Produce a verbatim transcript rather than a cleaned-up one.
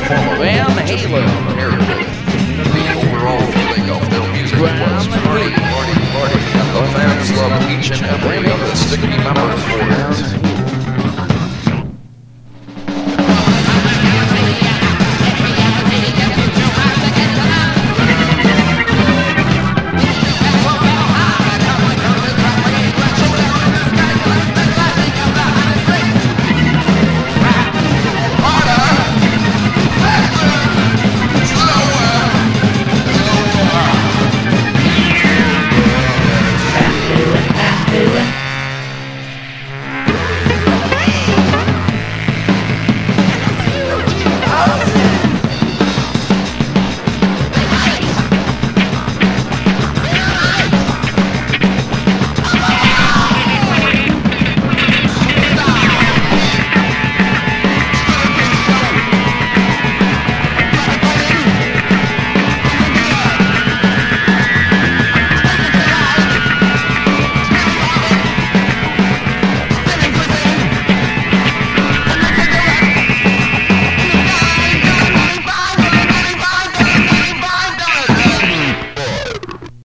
form of Van Halen heritage. The overall feeling of their music was party, party, party, and the fans loved each and every of the sticky members for it.